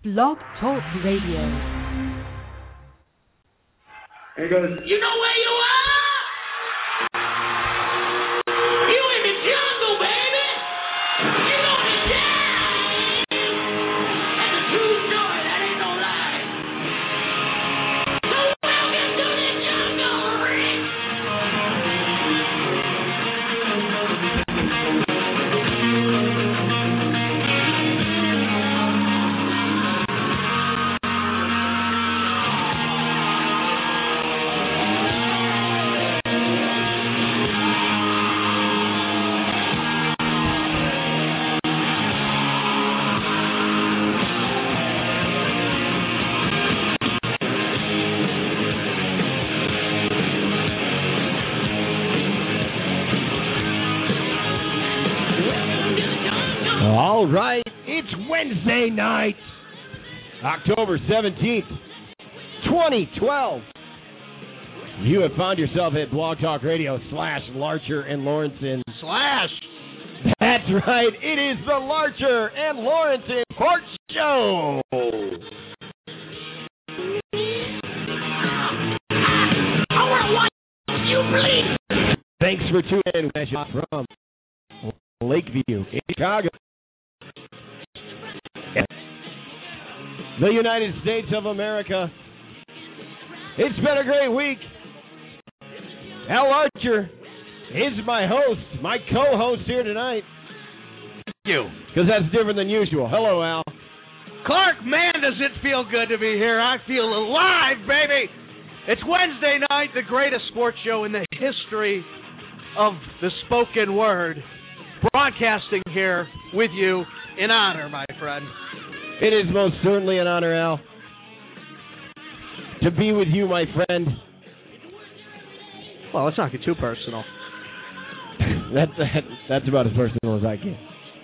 Blog Talk Radio. And he goes, you know where you are? You in the jungle, baby. You gonna die. That's a true story. That ain't no lie. So welcome to the jungle, Rick. All right, it's Wednesday night, October 17th, 2012. You have found yourself at Blog Talk Radio /Larcher and Lawrenson / That's right, it is the Larcher and Lawrenson Sports Show. I want to watch you bleed. Thanks for tuning in from Lakeview, Chicago. The United States of America. It's been a great week. Al Larcher is my host, my co-host here tonight. Thank you. Because that's different than usual. Hello, Al. Clark, man, does it feel good to be here. I feel alive, baby. It's Wednesday night, the greatest sports show in the history of the spoken word. Broadcasting here with you in honor, my friend. It is most certainly an honor, Al, to be with you, my friend. Well, let's not get too personal. That's about as personal as I can.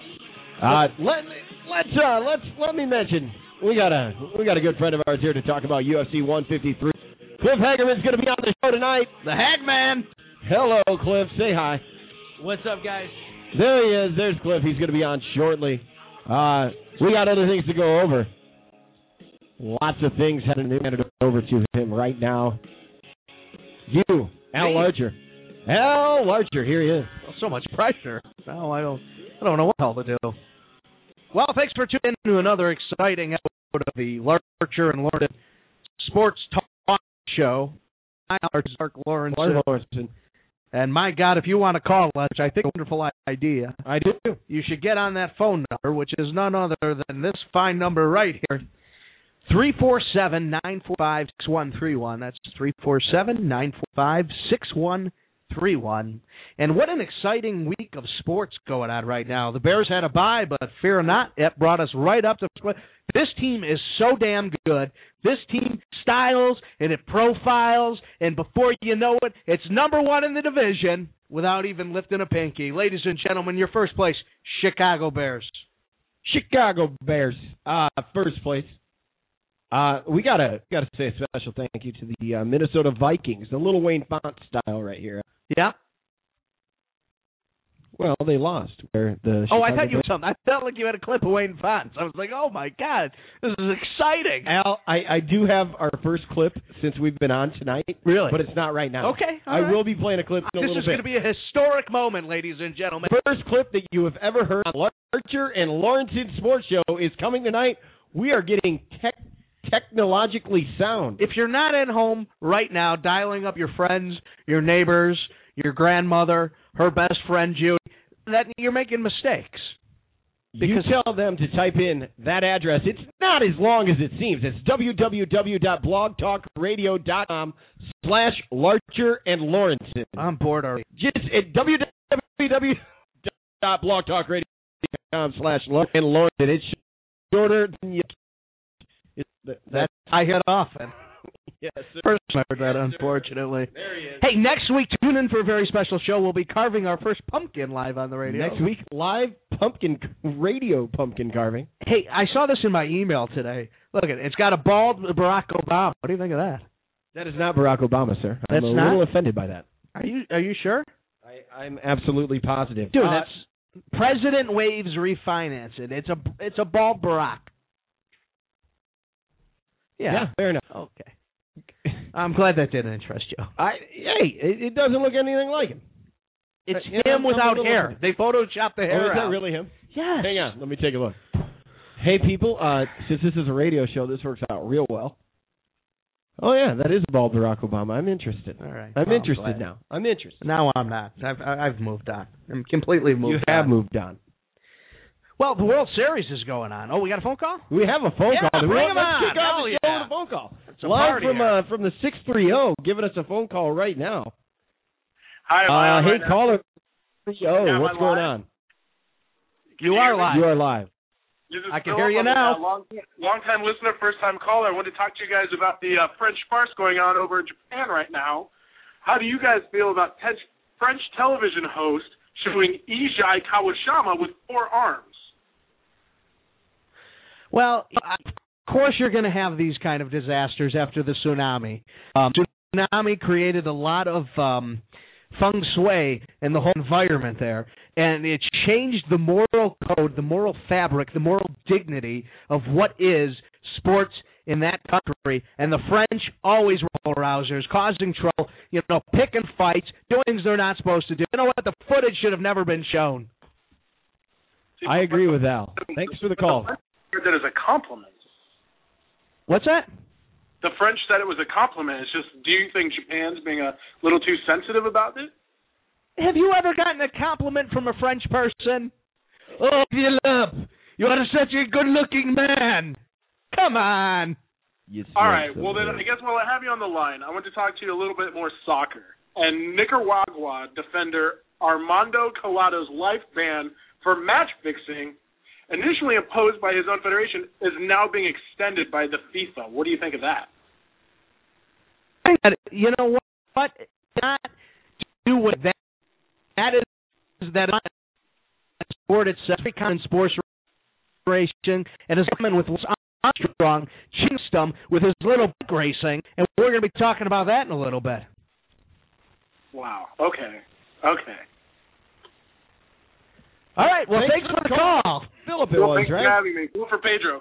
Let me mention we got a good friend of ours here to talk about UFC 153. Cliff Hagerman's going to be on the show tonight. The Hagman. Hello, Cliff. Say hi. What's up, guys? There he is. There's Cliff. He's going to be on shortly. We got other things to go over. Lots of things had to be handed over to him right now. You, Al Larcher. Al Larcher, here he is. Well, so much pressure. No, I don't know what the hell to do. Well, thanks for tuning in to another exciting episode of the Larcher and Lawrenson Sports Talk Show. I'm Mark Lawrenson. And my God, if you want to call us, I think it's a wonderful idea. I do. You should get on that phone number, which is none other than this fine number right here, 347-945-6131. That's 347-945-6131. And what an exciting week of sports going on right now. The Bears had a bye, but fear not, it brought us right up to... This team is so damn good. This team styles and it profiles, and before you know it, it's number one in the division without even lifting a pinky. Ladies and gentlemen, your first place, Chicago Bears. Chicago Bears, first place. We gotta say a special thank you to the Minnesota Vikings, the Little Wayne font style right here. Yeah. Well, they lost. I thought you were something. I felt like you had a clip of Wayne Fonts. I was like, oh, my God, this is exciting. Al, I do have our first clip since we've been on tonight. Really? But it's not right now. Okay. I will be playing a clip in a little bit. This is going to be a historic moment, ladies and gentlemen. The first clip that you have ever heard on Larcher and Lawrenson Sports Show is coming tonight. We are getting technologically sound. If you're not at home right now dialing up your friends, your neighbors, your grandmother, her best friend, Judy, that you're making mistakes. Because you tell them to type in that address. It's not as long as it seems. It's www.blogtalkradio.com/Larcher and Lawrenson. I'm bored already. Just at www.blogtalkradio.com/Larcher and Lawrenson. It's shorter than you. I hear it often. Yes, sir. First I heard that, unfortunately. There he is. Hey, next week, tune in for a very special show. We'll be carving our first pumpkin live on the radio. Next week, live pumpkin carving. Hey, I saw this in my email today. Look at it. It's got a bald Barack Obama. What do you think of that? That is not Barack Obama, sir. That's I'm a little offended by that. Are you sure? I'm absolutely positive. Dude, that's President waves refinance it. It's a bald Barack. Yeah, fair enough. Okay. I'm glad that didn't interest you. It doesn't look anything like him. It's Yeah, him without I'm hair. They photoshopped the hair is that out. really him? Yes. Hang on, let me take a look. Hey, people, since this is a radio show, this works out real well. Oh, yeah, that is bald Barack Obama. I'm interested. All right. I'm Well, interested glad. now. I'm interested. No, I'm not. I've moved on. I'm completely moved on. You have moved on. Well, the World Series is going on. Oh, we got a phone call? We have a phone Yeah, call. bring him Let's on. kick off Hell the show yeah. with a phone call. It's a Live party from the 630, giving us a phone call right now. Hi, am I on Hey, right now? caller. Yeah, am what's I going live? on? You are live. You are live. This is I can Philip. hear you I'm now. a long-time listener, first-time caller. I wanted to talk to you guys about the French farce going on over in Japan right now. How do you guys feel about French television host showing Ijai Kawashima with 4 arms? Well, of course you're going to have these kind of disasters after the tsunami. Tsunami created a lot of feng shui in the whole environment there, and it changed the moral code, the moral fabric, the moral dignity of what is sports in that country. And the French always were rousers, causing trouble, picking fights, doing things they're not supposed to do. You know what? The footage should have never been shown. I agree with Al. Thanks for the call. That is a compliment. What's that? The French said it was a compliment. It's just, do you think Japan's being a little too sensitive about it? Have you ever gotten a compliment from a French person? Oh, Philip, you are such a good-looking man. Come on. All right, well then, I guess while I have you on the line, I want to talk to you a little bit more soccer. And Nicaragua defender Armando Collada's life ban for match fixing, initially imposed by his own federation, is now being extended by the FIFA. What do you think of that? You know what? Not to do with that. That is that sport itself, common sports racing, and is coming with Armstrong chinced him with his little bike racing, and we're going to be talking about that in a little bit. Wow. Okay. All right. Well, thanks for the call. Philip, Thanks for having me. Cool for Pedro.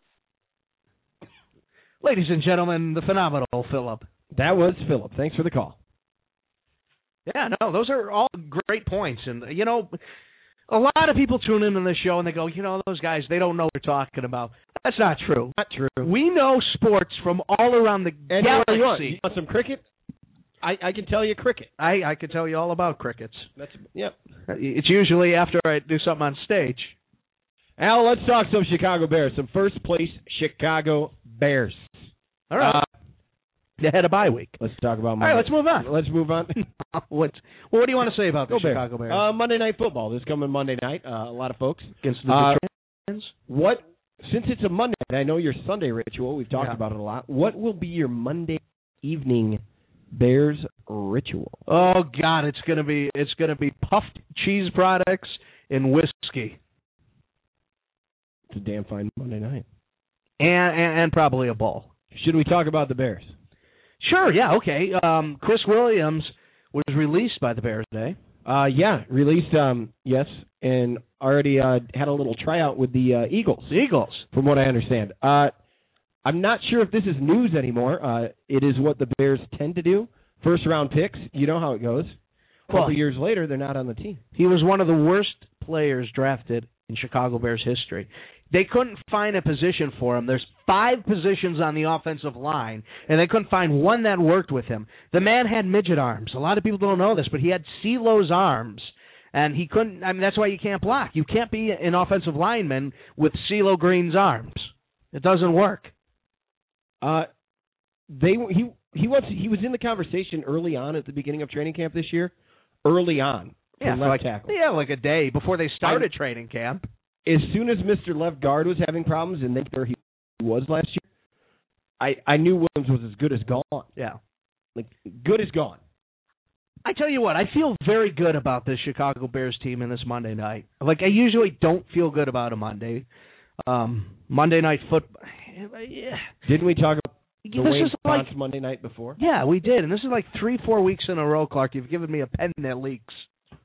Ladies and gentlemen, the phenomenal Philip. That was Philip. Thanks for the call. Yeah, no, those are all great points. And, a lot of people tune into this show and they go, those guys, they don't know what they're talking about. That's not true. Not true. We know sports from all around the galaxy. You want some cricket? I can tell you cricket. I can tell you all about crickets. Yep. It's usually after I do something on stage. Al, let's talk some Chicago Bears. Some first place Chicago Bears. All right. They had a bye week. Let's talk about Monday. All right, let's move on. Let's move on. What do you want to say about the Chicago Bears? Monday Night Football. This coming Monday night. A lot of folks. Against the Detroit Lions? Since it's a Monday, I know your Sunday ritual. We've talked about it a lot. What will be your Monday evening Bears ritual? Oh God, it's gonna be puffed cheese products and whiskey. It's a damn fine Monday night. And probably a bowl. Should we talk about the Bears? Sure, yeah, okay. Chris Williams was released by the Bears today. Released, yes, and already had a little tryout with the Eagles. The Eagles. From what I understand. I'm not sure if this is news anymore. It is what the Bears tend to do. First-round picks, you know how it goes. A couple years later, they're not on the team. He was one of the worst players drafted in Chicago Bears history. They couldn't find a position for him. There's 5 positions on the offensive line, and they couldn't find one that worked with him. The man had midget arms. A lot of people don't know this, but he had CeeLo's arms, and he couldn't. That's why you can't block. You can't be an offensive lineman with CeeLo Green's arms. It doesn't work. He was in the conversation early on at the beginning of training camp this year. Early on, left tackle. Yeah, like a day before they started training camp. As soon as Mr. Left Guard was having problems, and that's where he was last year, I knew Williams was as good as gone. Yeah, like good as gone. I tell you what, I feel very good about this Chicago Bears team in this Monday night. Like I usually don't feel good about a Monday. Monday Night Football. Yeah. Didn't we talk about the Wayne Fonts like, Monday night before? Yeah, we did, and this is like 3-4 weeks in a row, Clark. You've given me a pen that leaks.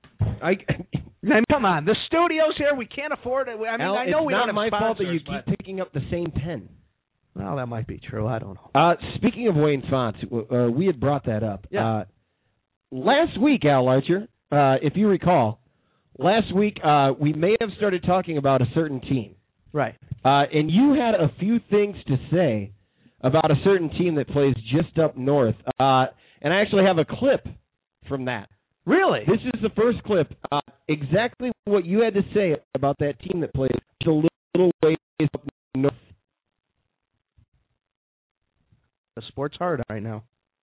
Come on, the studio's here. We can't afford it. I know Al, we don't have it's not my fault that you sponsors, keep picking up the same pen. Well, that might be true. I don't know. Speaking of Wayne Fontes, we had brought that up. Yeah. Last week, Al Archer, if you recall, last week we may have started talking about a certain team. Right. And you had a few things to say about a certain team that plays just up north. And I actually have a clip from that. Really? This is the first clip. Exactly what you had to say about that team that plays just a little ways up north. The sport's hard right now.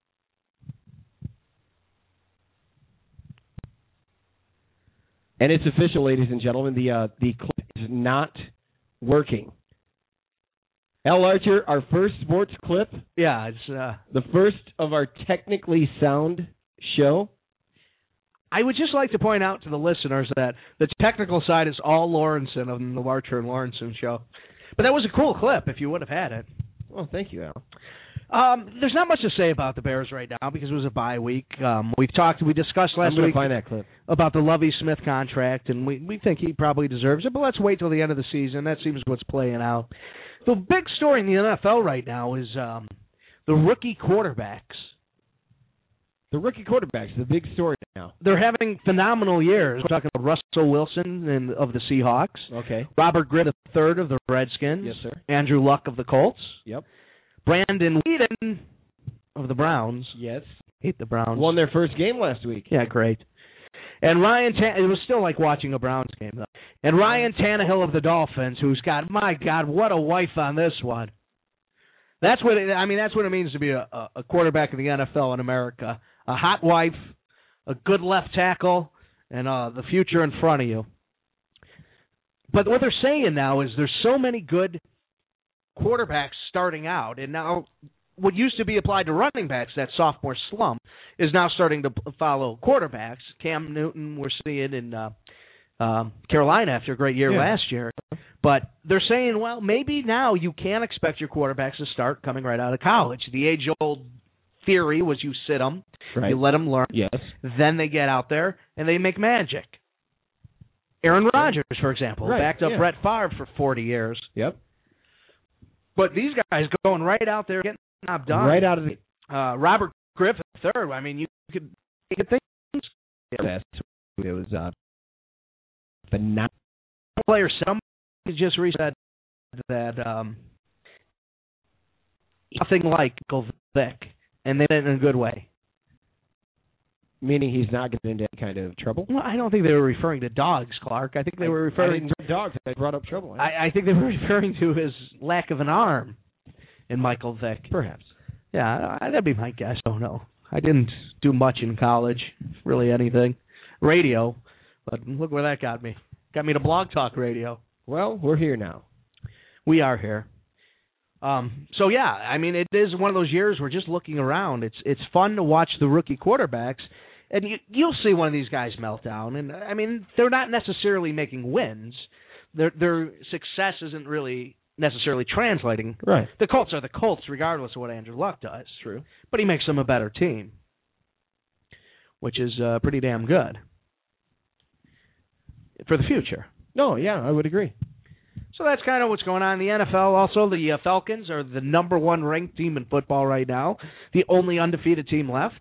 And it's official, ladies and gentlemen. The clip is not working. Al Archer, our first sports clip. Yeah, it's the first of our technically sound show. I would just like to point out to the listeners that the technical side is all Lawrenson on the Archer and Lawrenson show. But that was a cool clip if you would have had it. Well, thank you, Al. There's not much to say about the Bears right now because it was a bye week. We discussed last week find that clip. about the Lovie Smith contract, and we think he probably deserves it, but let's wait till the end of the season. That seems what's playing out. The big story in the NFL right now is the rookie quarterbacks. The rookie quarterbacks, the big story now. They're having phenomenal years. We're talking about Russell Wilson of the Seahawks. Okay. Robert Griffin III of the Redskins. Yes, sir. Andrew Luck of the Colts. Yep. Brandon Weeden of the Browns. Yes. Hate the Browns. Won their first game last week. Yeah, great. And it was still like watching a Browns game, though. And Ryan Tannehill of the Dolphins, who's got, my God, what a wife on this one. That's what it means to be a quarterback in the NFL in America. A hot wife, a good left tackle, and the future in front of you. But what they're saying now is there's so many good quarterbacks starting out, and now what used to be applied to running backs, that sophomore slump, is now starting to follow quarterbacks. Cam Newton we're seeing in Carolina after a great year last year. But they're saying, well, maybe now you can expect your quarterbacks to start coming right out of college. The age-old theory was you sit them, right. You let them learn, yes. Then they get out there and they make magic. Aaron Rodgers, for example, backed up Brett Favre for 40 years. Yep. But these guys going right out there getting the job done. Right out of the Robert Griffin III. I mean, you could think it was phenomenal. Player, somebody just said that nothing like Uncle Vic, and they did it in a good way. Meaning he's not getting into any kind of trouble? Well, I don't think they were referring to dogs, Clark. I think they were referring to dogs. They brought up trouble. I think they were referring to his lack of an arm in Michael Vick. Perhaps. Yeah, that'd be my guess. I don't know. I didn't do much in college, really anything. Radio, but look where that got me. Got me to Blog Talk Radio. Well, we're here now. We are here. So, yeah, I mean, it is one of those years we're just looking around. It's fun to watch the rookie quarterbacks, and you'll see one of these guys melt down. And, I mean, they're not necessarily making wins. Their success isn't really necessarily translating. Right. The Colts are the Colts, regardless of what Andrew Luck does. True. But he makes them a better team, which is pretty damn good for the future. No, yeah, I would agree. So that's kind of what's going on in the NFL. Also, the Falcons are the number one ranked team in football right now, the only undefeated team left.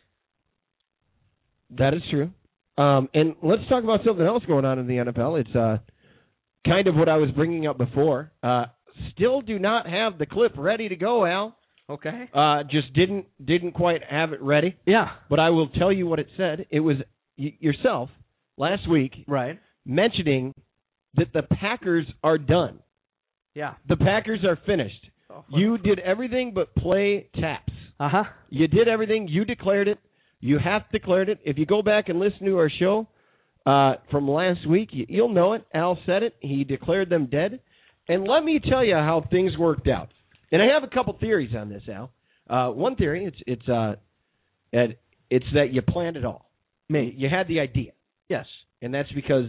That is true. And let's talk about something else going on in the NFL. It's kind of what I was bringing up before. Still do not have the clip ready to go, Al. Okay. Just didn't quite have it ready. Yeah. But I will tell you what it said. It was yourself last week, right, mentioning that the Packers are done. Yeah. The Packers are finished. Oh, you did everything but play taps. Uh-huh. You did everything. You declared it. You have declared it. If you go back and listen to our show from last week, you'll know it. Al said it. He declared them dead. And let me tell you how things worked out. And I have a couple theories on this, Al. One theory, it's that you planned it all. You had the idea. Yes. And that's because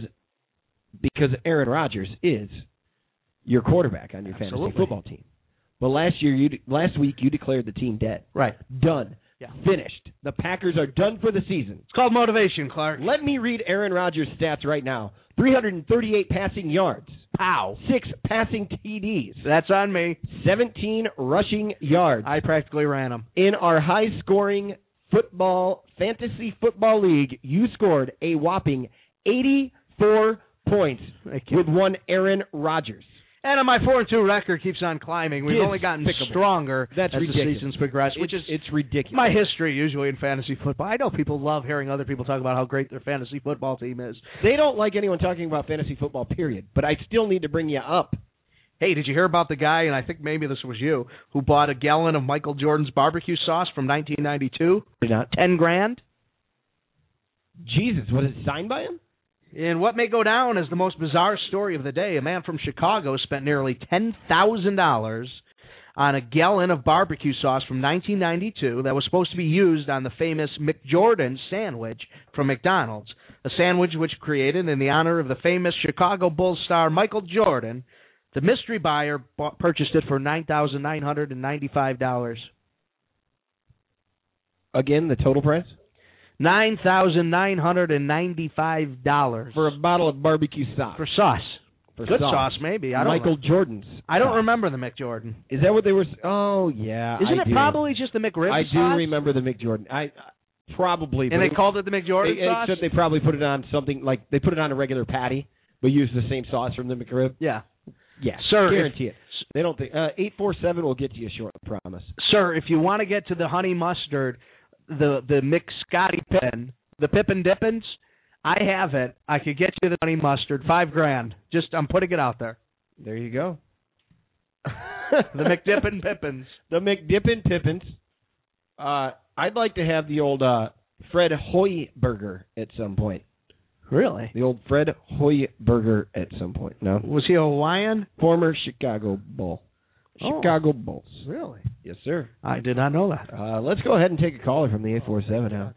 Aaron Rodgers is your quarterback on your fantasy football team. But last week you declared the team dead. Right. Done. Yeah. Finished. The Packers are done for the season. It's called motivation, Clark. Let me read Aaron Rodgers' stats right now. 338 passing yards. Pow. 6 passing TDs. That's on me. 17 rushing yards. I practically ran them. In our high-scoring fantasy football league, you scored a whopping 84 points with one Aaron Rodgers. And my 4-2 record keeps on climbing. We've only gotten stronger That's as ridiculous. the season's progressed, which is it's ridiculous. my history usually in fantasy football. I know people love hearing other people talk about how great their fantasy football team is. They don't like anyone talking about fantasy football, period. But I still need to bring you up. Hey, did you hear about the guy, and I think maybe this was you, who bought a gallon of Michael Jordan's barbecue sauce from 1992? $10,000? Jesus, was it signed by him? And what may go down as the most bizarre story of the day, a man from Chicago spent nearly $10,000 on a gallon of barbecue sauce from 1992 that was supposed to be used on the famous McJordan sandwich from McDonald's, a sandwich which created in the honor of the famous Chicago Bulls star Michael Jordan. The mystery buyer purchased it for $9,995. Again, the total price? $9,995 for a bottle of barbecue sauce. For sauce. Good sauce, maybe. I don't Michael Jordan's. I don't remember the McJordan. Is that what they were? Oh yeah. Isn't it probably just the McRib I sauce? do remember the McJordan. I probably. And they called it the McJordan sauce. Except they probably put it on something like they put it on a regular patty, but used the same sauce from the McRib. Yeah. Yeah. Sir, guarantee it. They don't think 847 will get to you short. I promise. Sir, if you want to get to the honey mustard, the McScotty Pippin, the Pippin Dippins, I have it. I could get you the honey mustard, $5,000. Just I'm putting it out there. There you go. The McDippin Pippins. The McDippin Pippins. I'd like to have the old Fred Hoy burger at some point. Really? The old Fred Hoy burger at some point. No. Was he a Hawaiian? Former Chicago Bull. Chicago Bulls. Really? Yes, sir. I did not know that. Let's go ahead and take a caller from the 847 now.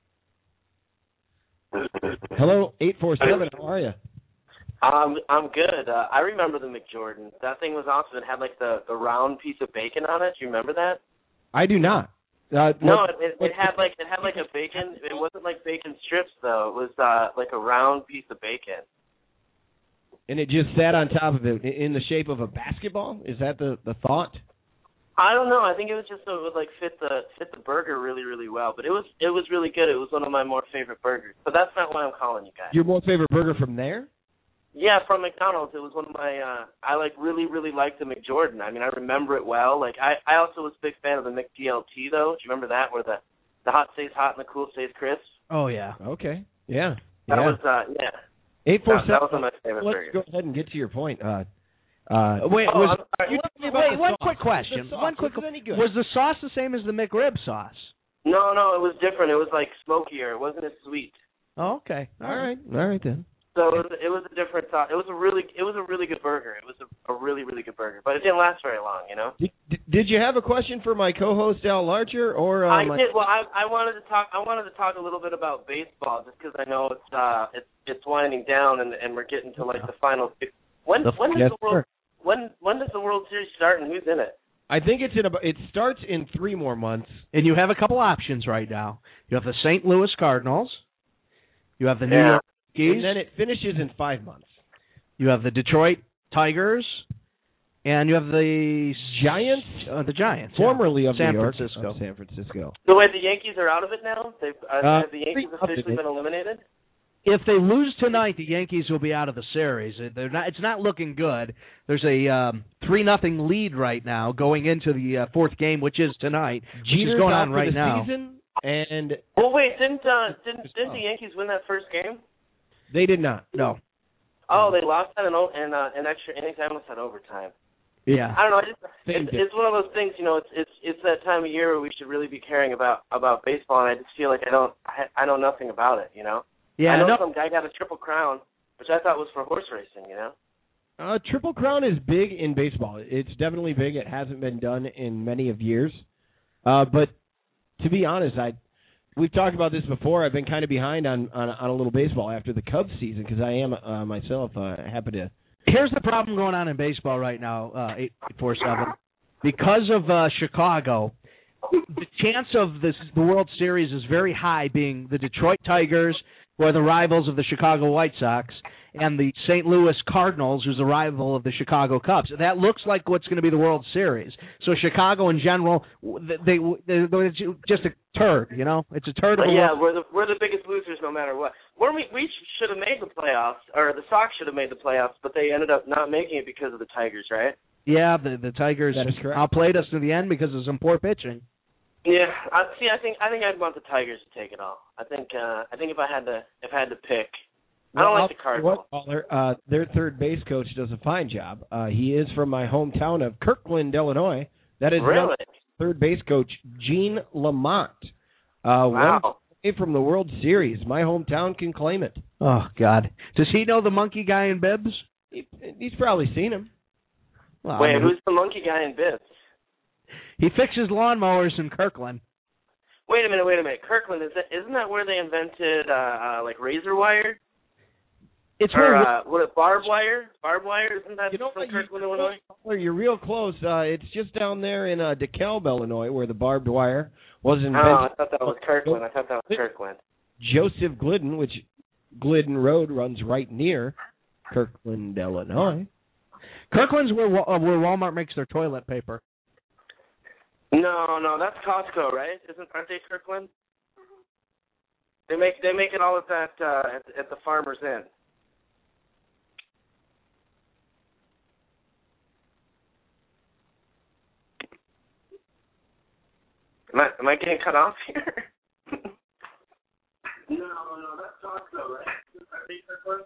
Hello, 847. How are you? I'm good. I remember the McJordan. That thing was awesome. It had like the round piece of bacon on it. Do you remember that? I do not. No, it had like a bacon. It wasn't like bacon strips though. It was like a round piece of bacon. And it just sat on top of it in the shape of a basketball. Is that the thought? I don't know. I think it was just so it would like fit the burger really, really well. But it was really good. It was one of my more favorite burgers. But that's not why I'm calling you guys. Your most favorite burger from there? Yeah, from McDonald's. It was one of my. I like really, really liked the McJordan. I mean, I remember it well. Like I also was a big fan of the McDLT though. Do you remember that where the hot stays hot and the cool stays crisp? Oh yeah. Okay. Yeah. That was yeah. 847. That was one of my favorite burgers. Let's go ahead and get to your point. Wait, one quick question. Was the sauce the same as the McRib sauce? No, it was different. It was like smokier. It wasn't as sweet. Oh, okay. All right then. So it was a different sauce. It was a really good burger. It was a really, really good burger, but it didn't last very long, you know. Did you have a question for my co-host Al Larcher or? I did. Well, I wanted to talk. I wanted to talk a little bit about baseball, just because I know it's winding down and we're getting to like the final. When does the World Series start and who's in it? I think it starts in 3 more months. And you have a couple options right now. You have the St. Louis Cardinals. You have the New York Yankees. And then it finishes in 5 months. You have the Detroit Tigers. And you have the Giants. The Giants. Formerly of San New York. Francisco. San Francisco. So wait, the Yankees are out of it now? Have the Yankees officially been eliminated? If they lose tonight, the Yankees will be out of the series. It's not looking good. There's a 3-0 lead right now going into the 4th game, which is tonight. Jeter's going out on for right the now. Season, and well, wait, didn't the Yankees win that first game? They did not. No. Oh, they lost that in extra innings. I almost had overtime. Yeah. I don't know. It's one of those things, you know. It's that time of year where we should really be caring about baseball, and I just feel like I know nothing about it, you know. Yeah. I know some guy got a Triple Crown, which I thought was for horse racing, you know. Triple Crown is big in baseball. It's definitely big. It hasn't been done in many of years. But to be honest, we've talked about this before. I've been kind of behind on a little baseball after the Cubs season because I am myself happy to. Here's the problem going on in baseball right now, 847. Because of Chicago, the chance of the World Series is very high, being the Detroit Tigers, who are the rivals of the Chicago White Sox, and the St. Louis Cardinals, who's a rival of the Chicago Cubs. That looks like what's going to be the World Series. So Chicago in general, they're just a turd, you know? It's a turd. We're the biggest losers no matter what. We should have made the playoffs, or the Sox should have made the playoffs, but they ended up not making it because of the Tigers, right? Yeah, the Tigers outplayed us to the end because of some poor pitching. Yeah, I think I'd want the Tigers to take it all. I think if I had to pick. I don't like the Cardinals. Their third base coach does a fine job. He is from my hometown of Kirkland, Illinois. That is really? Third base coach Gene Lamont. Wow. One from the World Series. My hometown can claim it. Oh, God. Does he know the monkey guy in bibs? He's probably seen him. Well, wait, who's the monkey guy in bibs? He fixes lawnmowers in Kirkland. Wait a minute. Kirkland, isn't that where they invented like razor wire? It's barbed wire? Barbed wire? Isn't that from Kirkland, Illinois? You're real close. It's just down there in DeKalb, Illinois, where the barbed wire was invented. Oh, I thought that was Kirkland. Joseph Glidden, which Glidden Road runs right near Kirkland, Illinois. Kirkland's where Walmart makes their toilet paper. No, that's Costco, right? Aren't they Kirkland? They make it all at that at the Farmer's Inn. Am I getting cut off here? No, that's Costco, right? Are they Kirkland?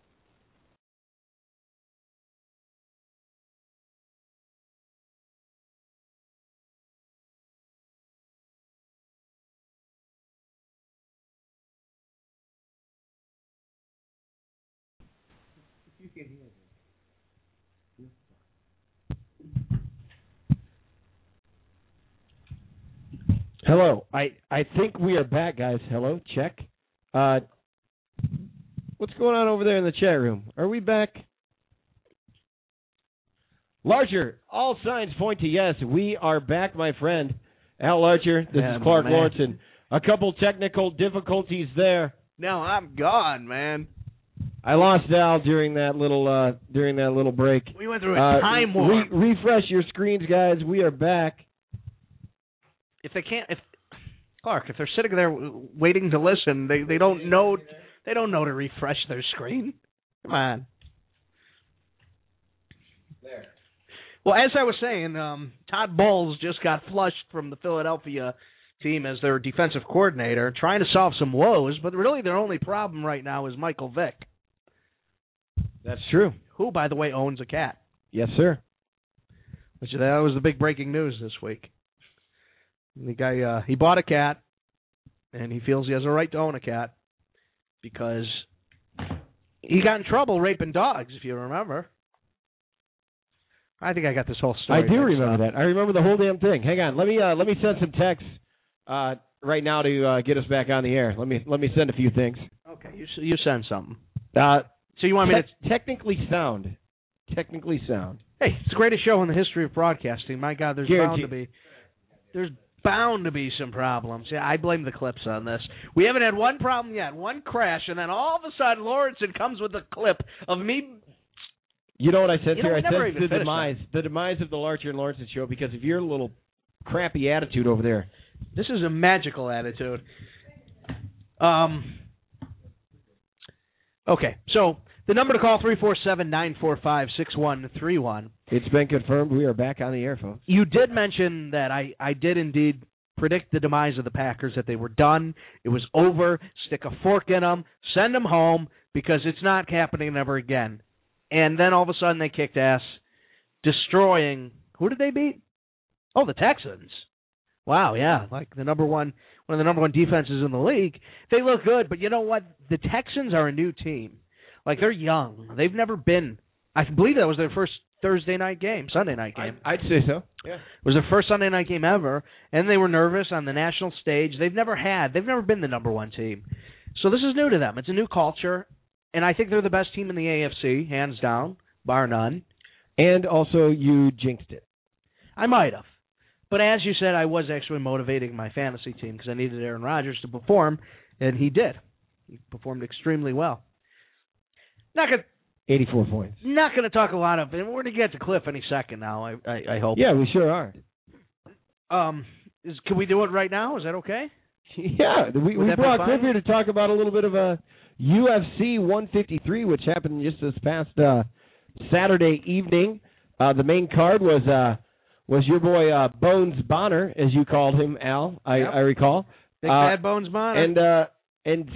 Hello. I think we are back, guys. Hello. Check. What's going on over there in the chat room? Are we back? Larcher, all signs point to yes. We are back, my friend. Al Larcher, this is Clark Lawrence. A couple technical difficulties there. No, I'm gone, man. I lost Al during that little break. We went through a time warp. Refresh your screens, guys. We are back. If they're sitting there waiting to listen, they don't know to refresh their screen. Come on. There. Well, as I was saying, Todd Bowles just got flushed from the Philadelphia team as their defensive coordinator, trying to solve some woes, but really their only problem right now is Michael Vick. That's true. Who, by the way, owns a cat. Yes, sir. That was the big breaking news this week. The guy, he bought a cat, and he feels he has a right to own a cat because he got in trouble raping dogs, if you remember. I think I got this whole story. I do remember that. I remember the whole damn thing. Hang on. Let me send some texts right now to get us back on the air. Let me send a few things. Okay, you send something. So you want me to technically sound? Technically sound. Hey, it's the greatest show in the history of broadcasting. My God, there's bound to be some problems. Yeah, I blame the clips on this. We haven't had one problem yet, one crash, and then all of a sudden Lawrenson comes with a clip of me. You know what I said here? I said the demise of the Larcher and Lawrenson show because of your little crappy attitude over there. This is a magical attitude. Okay, so the number to call, 347-945-6131. It's been confirmed. We are back on the air, folks. You did mention that I did indeed predict the demise of the Packers, that they were done. It was over. Stick a fork in them. Send them home because it's not happening ever again. And then all of a sudden they kicked ass, destroying – who did they beat? Oh, the Texans. Wow, yeah, like one of the number one defenses in the league. They look good, but you know what? The Texans are a new team. Like, they're young. They've never been – I believe that was their first Sunday night game. I'd say so, yeah. It was their first Sunday night game ever, and they were nervous on the national stage. They've never been the number one team. So this is new to them. It's a new culture, and I think they're the best team in the AFC, hands down, bar none. And also you jinxed it. I might have. But as you said, I was actually motivating my fantasy team because I needed Aaron Rodgers to perform, and he did. He performed extremely well. Not gonna 84 points. Not going to talk a lot of it. We're going to get to Cliff any second now, I hope. Yeah, we sure are. Can we do it right now? Is that okay? Yeah, we brought Cliff here to talk about a little bit of a UFC 153, which happened just this past Saturday evening. The main card was your boy Bones Bonner, as you called him, Al. I recall. Big bad Bones Bonner. And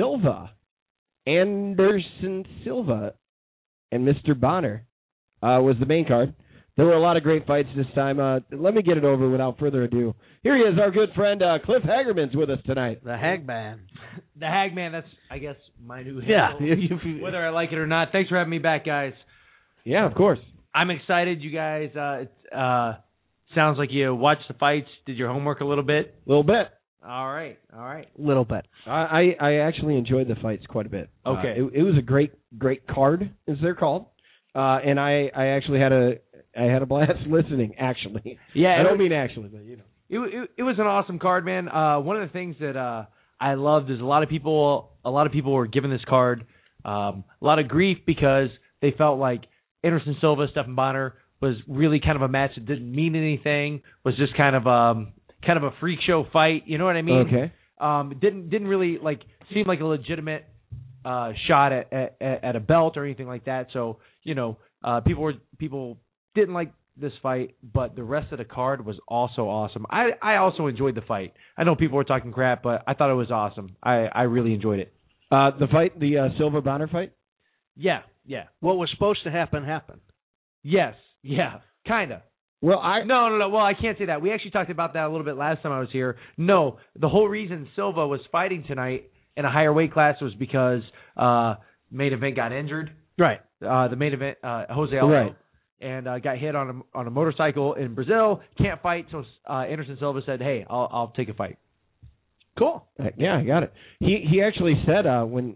Anderson Silva. And Mr. Bonner was the main card. There were a lot of great fights this time. Let me get it over without further ado. Here he is, our good friend Cliff Hagerman's with us tonight. The Hagman. The Hagman, that's, I guess, my new handle. Yeah. Whether I like it or not. Thanks for having me back, guys. Yeah, of course. I'm excited. You guys, sounds like you watched the fights, did your homework a little bit. A little bit. All right. Little bit. I actually enjoyed the fights quite a bit. Okay. It was a great card, as they're called. And I actually had a blast listening, actually. Yeah. I don't mean actually, but you know. It was an awesome card, man. One of the things that I loved is a lot of people were giving this card a lot of grief because they felt like Anderson Silva, Stephan Bonner was really kind of a match that didn't mean anything, was just kind of a freak show fight, you know what I mean? Okay. Didn't really seem like a legitimate shot at a belt or anything like that. So, you know, people didn't like this fight, but the rest of the card was also awesome. I also enjoyed the fight. I know people were talking crap, but I thought it was awesome. I really enjoyed it. The fight, the Silva Bonner fight? Yeah. What was supposed to happen happened. Yes. Yeah. Kinda. Well, No. Well, I can't say that. We actually talked about that a little bit last time I was here. No, the whole reason Silva was fighting tonight in a higher weight class was because main event got injured. Right. The main event, Jose Aldo, right. And got hit on a motorcycle in Brazil. Can't fight, so Anderson Silva said, "Hey, I'll take a fight." Cool. Yeah, I got it. He actually said when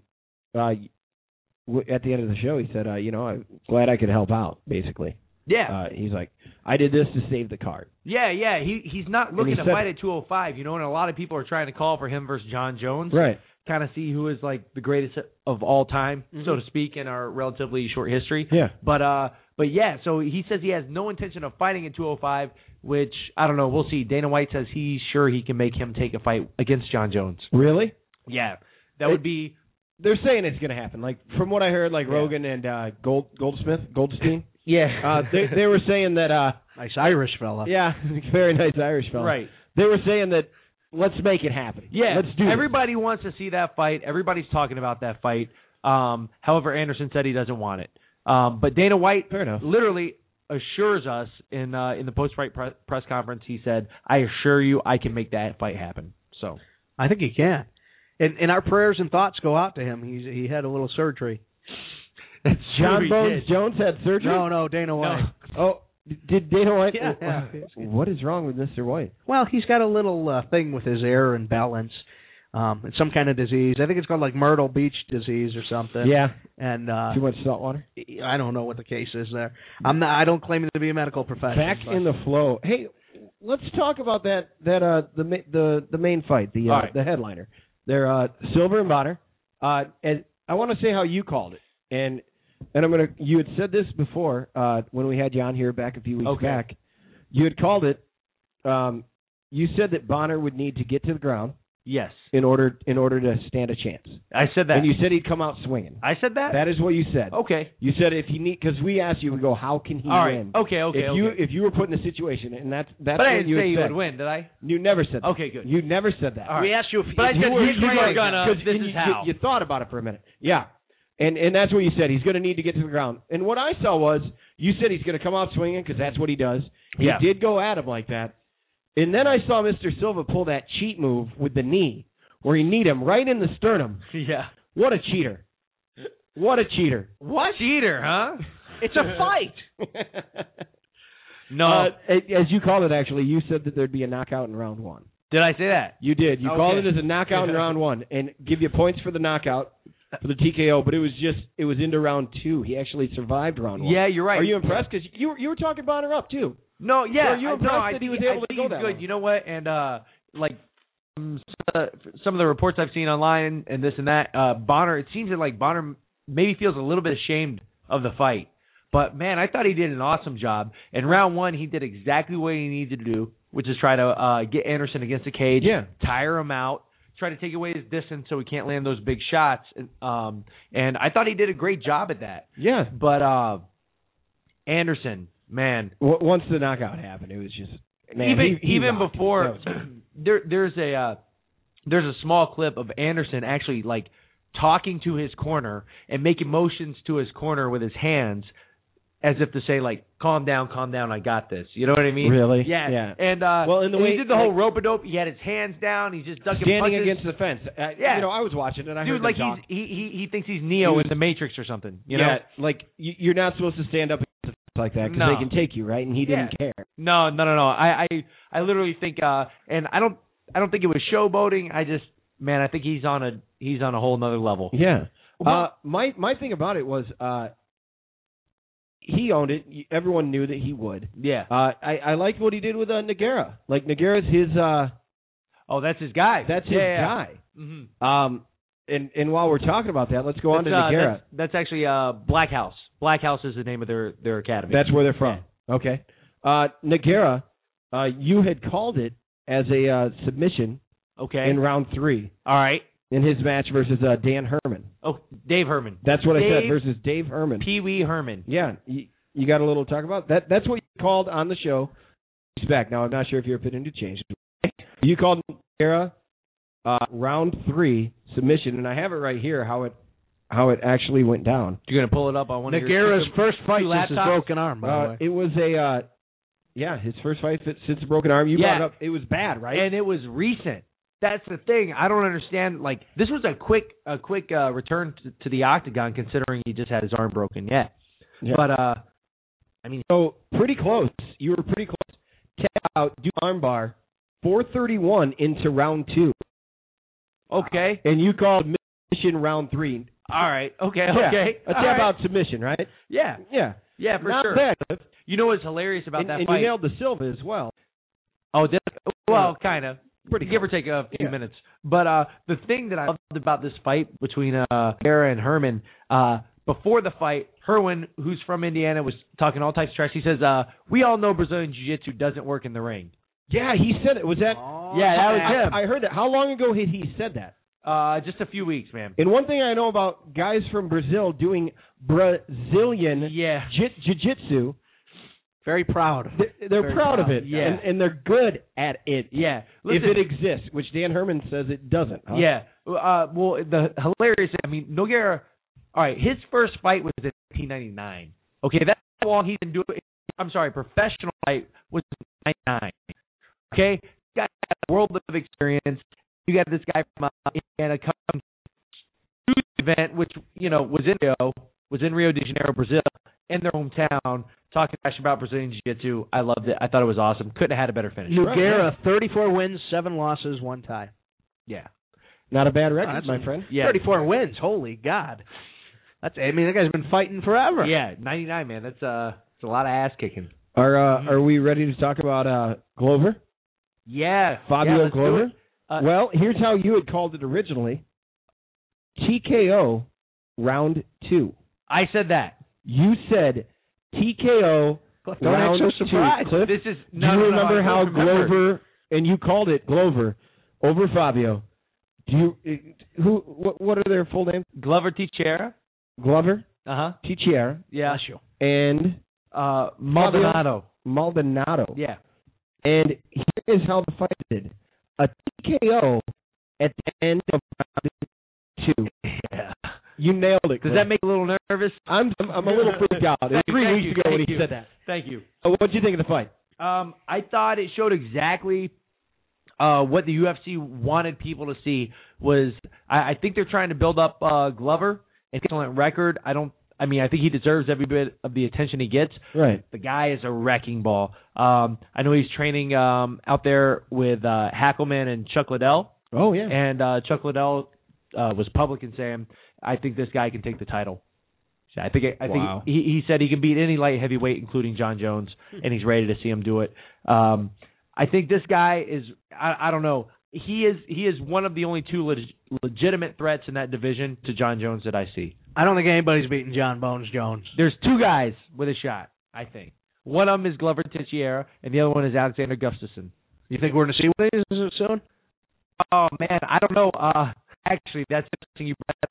at the end of the show, he said, I'm glad I could help out, basically. Yeah. He's like, I did this to save the card. Yeah. He's not looking to fight at 205, and a lot of people are trying to call for him versus John Jones. Right. Kind of see who is like the greatest of all time, so to speak, in our relatively short history. Yeah. But yeah, so he says he has no intention of fighting at 205, which I don't know. We'll see. Dana White says he's sure he can make him take a fight against John Jones. Really? Yeah. That would be. They're saying it's going to happen. Like from what I heard, like Rogan and Goldstein. Yeah. They were saying that. Nice Irish fella. Yeah, very nice Irish fella. Right. They were saying that. Let's make it happen. Yeah, let's do it. Everybody wants to see that fight. Everybody's talking about that fight. However, Anderson said he doesn't want it. But Dana White literally assures us in the post-fight press conference, he said, I assure you I can make that fight happen. So I think he can. And our prayers and thoughts go out to him. He had a little surgery. John Bones Jones had surgery? No, Dana White. No. Oh, did Dana White? Yeah. What is wrong with Mr. White? Well, he's got a little thing with his air and balance. It's some kind of disease. I think it's called like Myrtle Beach disease or something. Yeah. And too much salt water? I don't know what the case is there. I don't claim to be a medical professional. Back in the flow. Hey, let's talk about the main fight, the headliner. They're Silva and Bonner. And I want to say how you called it. And you had said this before when we had you on here back a few weeks back. You had called it. You said that Bonner would need to get to the ground. Yes. In order to stand a chance. I said that. And you said he'd come out swinging. I said that? That is what you said. Okay. You said if he need, because we asked you, we go, how can he win? Okay. If you were put in a situation, and that's but what I didn't you say he said. would win, did I? You never said that. Okay, good. You never said that. Right. We asked you if but I said he's gonna. This is how. You thought about it for a minute. Yeah. And that's what you said. He's going to need to get to the ground. And what I saw was, you said he's going to come out swinging because that's what he does. He did go at him like that. And then I saw Mr. Silva pull that cheat move with the knee, where he kneed him right in the sternum. Yeah. What a cheater. What a cheater. What? Cheater, huh? It's a fight. No. As you called it, actually, you said that there'd be a knockout in round one. Did I say that? You did. You called it as a knockout in round one, and give you points for the knockout. For the TKO, but it was into round two. He actually survived round one. Yeah, you're right. Are you impressed? Because you were talking Bonner up too. No, yeah. So are you impressed that he was able to go that good. long? You know what? And some of the reports I've seen online and this and that, Bonner, it seems that Bonner maybe feels a little bit ashamed of the fight. But, man, I thought he did an awesome job. In round one, he did exactly what he needed to do, which is try to get Anderson against the cage, tire him out, try to take away his distance so he can't land those big shots. And I thought he did a great job at that. Yeah. But Anderson, man. Once the knockout happened, it was just, man. Even before, there's a small clip of Anderson actually, talking to his corner and making motions to his corner with his hands as if to say, calm down, I got this. You know what I mean? Really? Yeah. And in the way he did the whole rope-a-dope, he had his hands down, he's just ducking standing punches. against the fence. I was watching it. I heard him talk. he thinks he's Neo in the Matrix or something. You know? You're not supposed to stand up against the fence like that because they can take you, right? And he didn't care. No. I literally think, and I don't think it was showboating. I think he's on a whole nother level. Yeah. My thing about it was he owned it. Everyone knew that he would. Yeah. I liked what he did with Nogueira. Nogueira's his. That's his guy. That's his guy. Mm-hmm. And while we're talking about that, let's go on to Nogueira. That's actually Black House. Black House is the name of their academy. That's where they're from. Yeah. Okay. Nogueira, you had called it as a submission. Okay. In round 3. All right. In his match versus Dan Herman. Oh, Dave Herman. That's what I said, versus Dave Herman. Pee Wee Herman. Yeah. You got a little to talk about? That's what you called on the show. He's back. Now, I'm not sure if you're fitting to change. You called Nogueira round 3 submission, and I have it right here how it actually went down. You're going to pull it up on one of your Nogueira's first fight since his broken arm, by the way. It was his first fight since a broken arm. You brought it up. It was bad, right? And it was recent. That's the thing. I don't understand. This was a quick return to the octagon, considering he just had his arm broken. Yeah. But so pretty close. You were pretty close. Tap out, do armbar, 4:31 into round 2. Okay. And you called submission round 3. All right. Okay. Yeah. Okay. A tap out submission, right? Yeah. Yeah. Yeah, for Not sure. bad. You know what's hilarious about that and fight? You nailed the Silva as well. Oh, well, kind of. Pretty give or take a few minutes. But the thing that I loved about this fight between Nogueira and Herman, before the fight, Herman, who's from Indiana, was talking all types of trash. He says, we all know Brazilian Jiu-Jitsu doesn't work in the ring. Yeah, he said it. Was that? Yeah, that was him. I heard that. How long ago had he said that? Just a few weeks, man. And one thing I know about guys from Brazil doing Brazilian jiu-jitsu, very proud. They're very proud of it, and they're good at it. Yeah, if it exists, which Dan Herman says it doesn't. Huh? Yeah. Well, the hilarious. Nogueira. All right, his first fight was in 1999. Okay, that's how long he didn't do it. I'm sorry, professional fight was 99. Okay, got a world of experience. You got this guy from Indiana coming to the event, which was in Rio de Janeiro, Brazil, in their hometown, talking about Brazilian Jiu-Jitsu. I loved it. I thought it was awesome. Couldn't have had a better finish. Nogueira, 34 wins, 7 losses, 1 tie. Yeah, not a bad record, my friend. Yeah, 34 wins. Holy God, that guy's been fighting forever. Yeah, 99, man. That's a lot of ass kicking. Are we ready to talk about Glover? Yeah, Fabio Glover. Well, here's how you had called it originally. TKO round 2. I said that. You said TKO round 2. Cliff, this is. Do you remember how Glover, and you called it Glover over Fabio? What are their full names? Glover Teixeira. Glover. Teixeira. Yeah. And Maldonado. Maldonado. Yeah. And here is how the fight ended. A TKO at the end of round 2. Yeah. You nailed it. Does that make you a little nervous? I'm a little freaked out. It was 3 weeks ago when he said that. Thank you. What did you think of the fight? I thought it showed exactly what the UFC wanted people to see. I think they're trying to build up Glover, an excellent record. I think he deserves every bit of the attention he gets. Right. The guy is a wrecking ball. I know he's training out there with Hackelman and Chuck Liddell. Oh, yeah. And Chuck Liddell was public in saying, I think this guy can take the title. So I think he said he can beat any light heavyweight, including John Jones, and he's ready to see him do it. I think this guy is, I don't know, he is one of the only two legitimate threats in that division to John Jones that I see. I don't think anybody's beating John Bones Jones. There's two guys with a shot, I think. One of them is Glover Teixeira, and the other one is Alexander Gustafsson. You think we're going to see one of these soon? Oh, man, I don't know. Actually, that's interesting you brought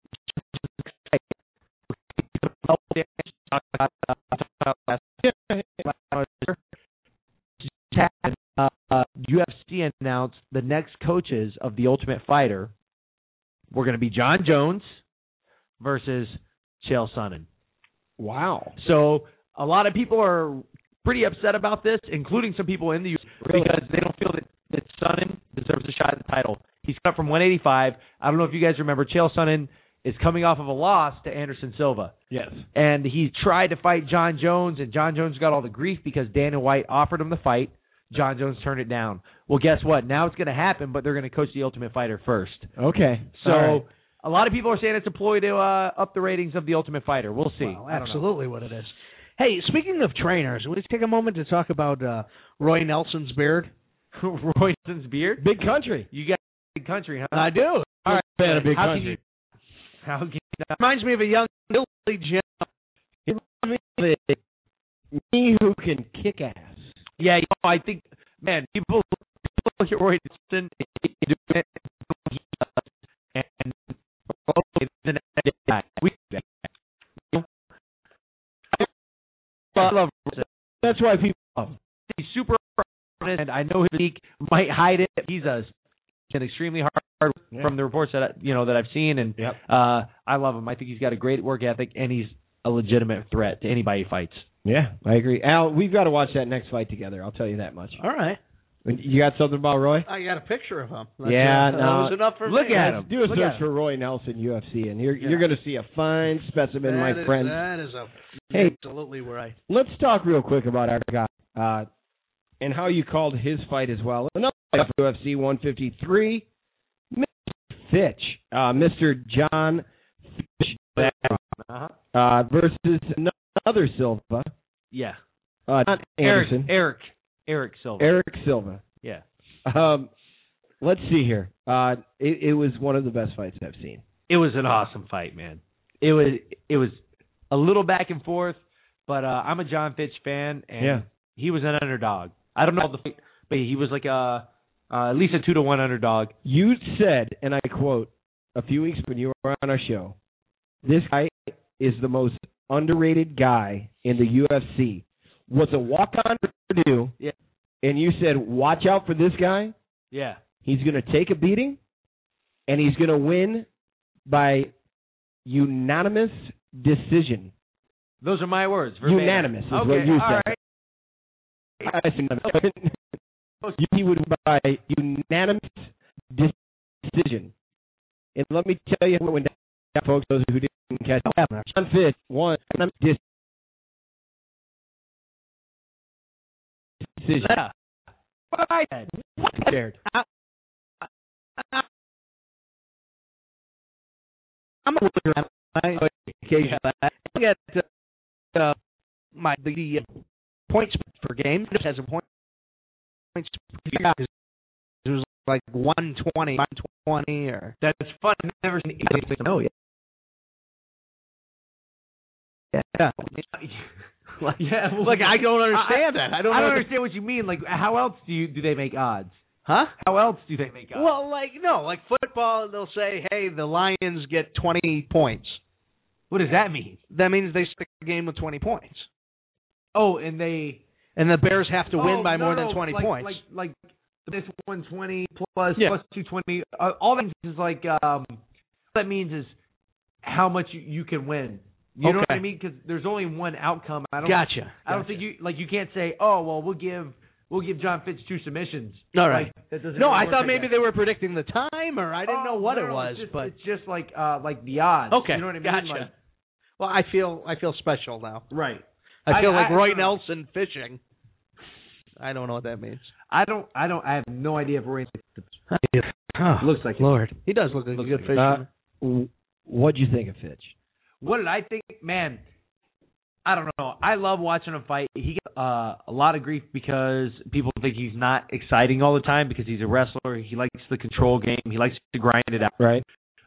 up. UFC announced the next coaches of The Ultimate Fighter were going to be John Jones versus Chael Sonnen. Wow. So a lot of people are pretty upset about this, including some people in the UFC, because they don't feel that Sonnen deserves a shot at the title. He's cut from 185. I don't know if you guys remember, Chael Sonnen is coming off of a loss to Anderson Silva. Yes. And he tried to fight John Jones, and John Jones got all the grief because Dana White offered him the fight. John Jones turned it down. Well, guess what? Now it's going to happen, but they're going to coach The Ultimate Fighter first. Okay. So a lot of people are saying it's a ploy to up the ratings of The Ultimate Fighter. We'll see. Well, absolutely what it is. Hey, speaking of trainers, will you take a moment to talk about Roy Nelson's beard? Roy Nelson's beard? Big country. You got Big Country, huh? I do. All right. Fan of Big How Country. How can you not? Reminds me of a young Billy Jim. Me who can kick ass. Yeah, I think, man, people look at Roy Nelson and the next guy. I love Roy. That's why people love him. He's super honest, and I know his league might hide it. He's an extremely hard from the reports that that I've seen, and I love him. I think he's got a great work ethic, and he's a legitimate threat to anybody he fights. Yeah, I agree. Al, we've got to watch that next fight together. I'll tell you that much. All right. You got something about Roy? I got a picture of him. That was enough for look me. at him. Do a search for Roy Nelson UFC, and you're going to see a fine specimen, my friend. That is absolutely right. Let's talk real quick about our guy and how you called his fight as well. Another fight for UFC 153, Mr. Fitch, Mr. John Fitch, versus another Silva. Yeah. Not Anderson. Eric Silva. Eric Silva. Yeah. Let's see here. It was one of the best fights I've seen. It was an awesome fight, man. It was a little back and forth, but I'm a John Fitch fan, and he was an underdog. I don't know the fight, but he was like at least a 2-1 underdog. You said, and I quote, a few weeks when you were on our show, this guy is the most underrated guy in the UFC. Was a walk-on for Purdue, and you said, watch out for this guy. Yeah. He's going to take a beating, and he's going to win by unanimous decision. Those are my words. Unanimous is what you said. Right. He would win by unanimous decision. And let me tell you what went down, folks, those who didn't catch it. John Fitch won decision. Yeah. What? Scared. I'm a winner. I get the points per game. It has a point. Points per game. It was like 120, 120, or that's fun. I've never seen anything. Oh yeah. Like I don't understand that. I don't understand what you mean. Like, how else do they make odds? Huh? How else do they make odds? Well, like football, they'll say, "Hey, the Lions get 20 points." What does that mean? That means they stick the game with 20 points. Oh, and the Bears have to win by more than 20 points. Like this 120 plus 220. All that means is that means is how much you can win. You know what I mean? Because there's only one outcome. Gotcha. I don't think you can't say, oh well, we'll give John Fitch 2 submissions. All right. No, I thought maybe they were predicting the time, or I didn't know what it was. But it's just like the odds. Okay. You know what I mean? Gotcha. Well, I feel special now. Right. I feel like Roy Nelson fishing. I don't know what that means. I have no idea if Roy looks like Lord. He does look like a good fisherman. What'd you think of Fitch? What did I think? Man, I don't know. I love watching him fight. He gets a lot of grief because people think he's not exciting all the time because he's a wrestler. He likes the control game. He likes to grind it out. Right.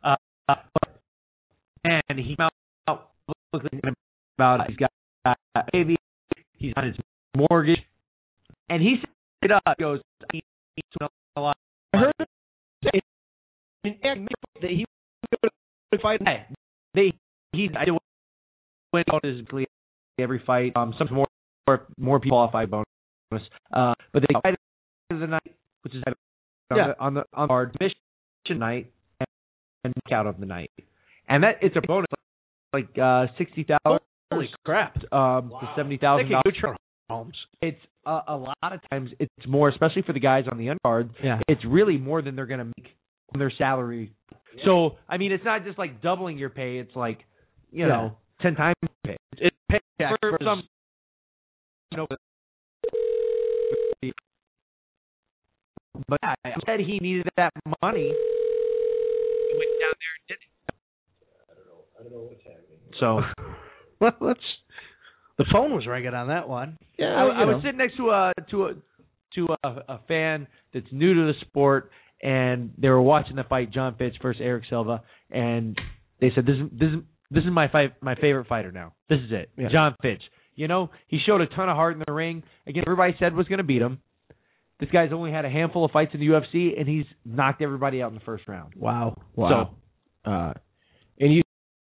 And he came out looking about it. He's got maybe he's on his mortgage, and he said it goes. He a lot. I heard him say that he was going to fight. I did win his every fight. Some more people qualify bonus. But they fight of the night, which is on our admission night and knockout of the night, and that it's a bonus like $60,000. Holy crap! To $70,000. Homes. It's a lot of times it's more, especially for the guys on the undercard. Yeah. It's really more than they're going to make on their salary. Yeah. So I mean, it's not just like doubling your pay. It's like you know 10 times pay. It's pay for some. But I said he needed that money. He went down there and did it. I don't know what's happening. So, well, the phone was ringing on that one. Yeah, I was sitting next to a fan that's new to the sport, and they were watching the fight, John Fitch versus Eric Silva, and they said, "This is my favorite fighter now. This is it, John Fitch." You know, he showed a ton of heart in the ring. Again, everybody said was going to beat him. This guy's only had a handful of fights in the UFC, and he's knocked everybody out in the first round. Wow. So, and you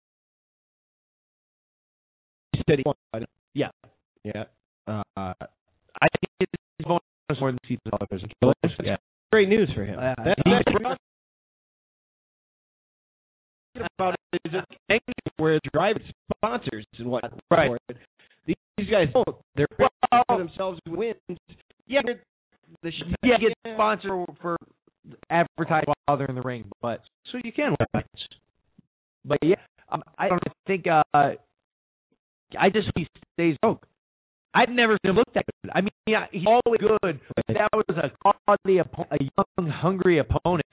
said he won. Yeah. I think his bonus more than $60,000. Yeah. Great news for him. That's about it. Where driving sponsors and what. Right. These guys don't. They're for themselves wins. Yeah. Get sponsored for advertising while they're in the ring, but so you can win. But yeah, I don't think I just he stays broke. I've never seen him look that good. I mean, yeah, he's always good. But that was a young, hungry opponent.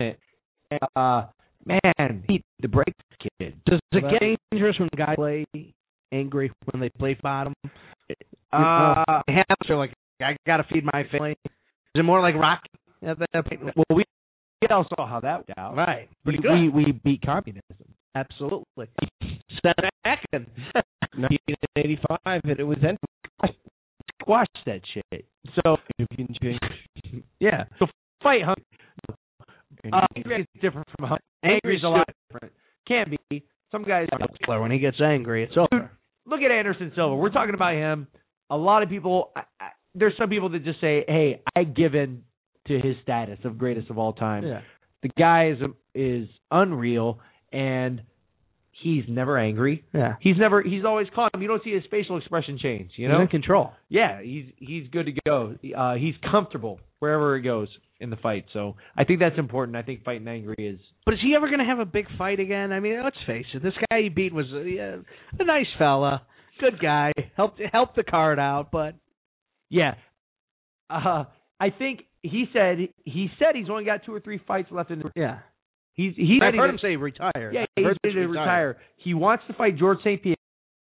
Man, he the break kid. Does it get dangerous when guys play angry when they play bottom? They're like, I got to feed my family. Is it more like Rocky at that point? Well, we all saw how that worked out. Right. We beat communism. Absolutely. Back in 1985, and it was then squash that shit. So yeah. So fight hungry. Angry is different from hungry. Angry is a lot different. Can be. Some guys when he gets angry, it's over. Look at Anderson Silva. We're talking about him. A lot of people. There's some people that just say, "Hey, I give in to his status of greatest of all time." Yeah. The guy is unreal, and he's never angry. Yeah. He's always calm. You don't see his facial expression change. You know, he's in control. Yeah, he's good to go. He's comfortable wherever he goes in the fight. So I think that's important. I think fighting angry is. But is he ever going to have a big fight again? I mean, let's face it. This guy he beat was a nice fella, good guy, helped the card out, but. Yeah, I think he said he's only got 2 or 3 fights left in the. Yeah, he's. I've heard him say retire. Yeah, he's ready to retire. He wants to fight George St. Pierre.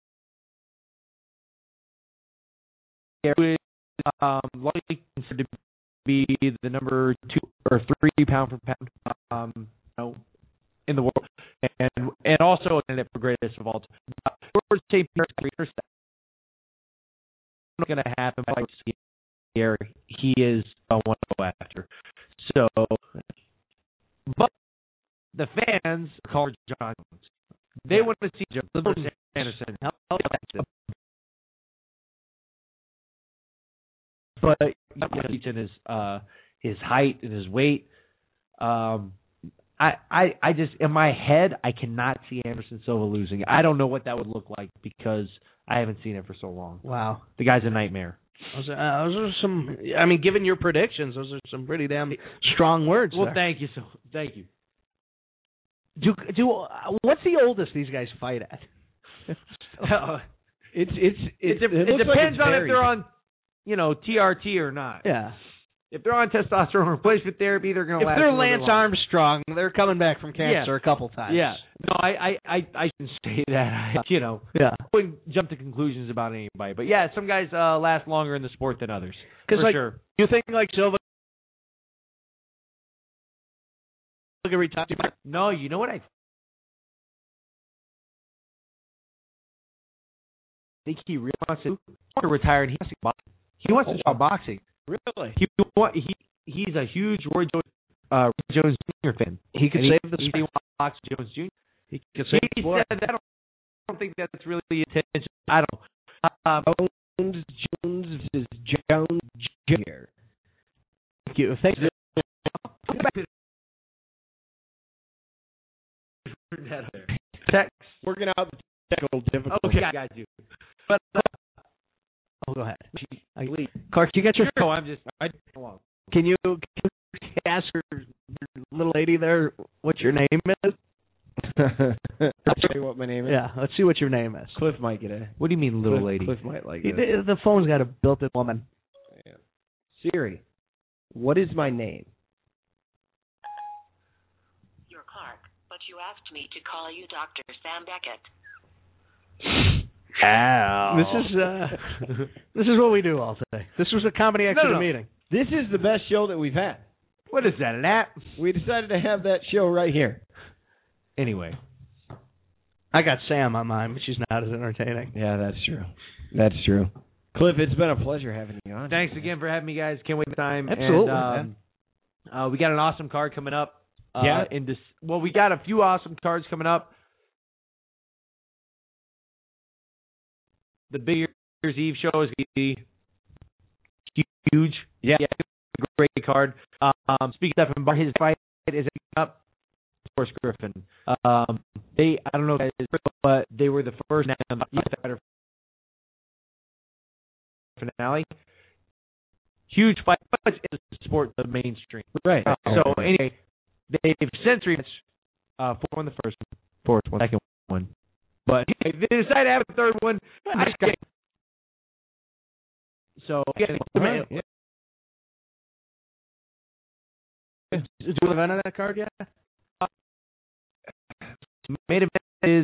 Who is likely considered to be the number 2 or 3 pound for pound, in the world, and also a candidate for greatest of all time. George St. Pierre. Not going to happen by here. He is one to go after. So, but the fans call John Jones. They want to see Jones Anderson. But his height and his weight. I just in my head I cannot see Anderson Silva losing. I don't know what that would look like because I haven't seen it for so long. Wow, the guy's a nightmare. Those are some. I mean, given your predictions, those are some pretty damn strong words. Well, there. thank you. Thank you. What's the oldest these guys fight at? It depends on if they're on, TRT or not. Yeah. if they're on testosterone replacement therapy, they're going to last. If they're a little bit Lance longer. Armstrong, they're coming back from cancer a couple times. Yeah. No, I shouldn't say that. Yeah. I wouldn't jump to conclusions about anybody. But yeah, some guys last longer in the sport than others. Because For sure. you think like Silva could retire? No, you know what I think he really wants to retire, and he wants to stop boxing. Really? He's a huge Roy Jones Jr. fan. He could save the sport. He wants to box Jones Jr. He could save the sport. Said that. I don't think that's really the intention. I don't know. Jones is Jones Jr. Thank you. Thank you. Text. Working out the technical difficulties. Okay, I got you. But go ahead. Clark, you got your. No, I'm just. Can you ask your little lady there what your name is? I'll tell you what my name is. Yeah, let's see what your name is. Cliff might get it. What do you mean, little lady? Cliff might like it. The phone's got a built-in woman. Yeah. Siri, what is my name? You're Clark, but you asked me to call you Dr. Sam Beckett. Ow. This is what we do all day. This was a comedy extra meeting. This is the best show that we've had. What is that, an app? We decided to have that show right here. Anyway. I got Sam on mine, but she's not as entertaining. Yeah, that's true. That's true. Cliff, it's been a pleasure having you on. Thanks again for having me, guys. Can't wait for time. Absolutely. And, we got an awesome card coming up. Yeah. We got a few awesome cards coming up. The Big Year's Eve show is going to be huge. Yeah, great card. Speaking of Stephen Bar, his fight is up. Of course, Griffin. I don't know if that is, but they were the first fighter finale. Huge fight, but it's sport the mainstream. Right. So anyway, they've sent 3 matches. 4 on the first one, 4 on the second one. But if they decide to have a third one, so Is there an event on that card yet? Main event is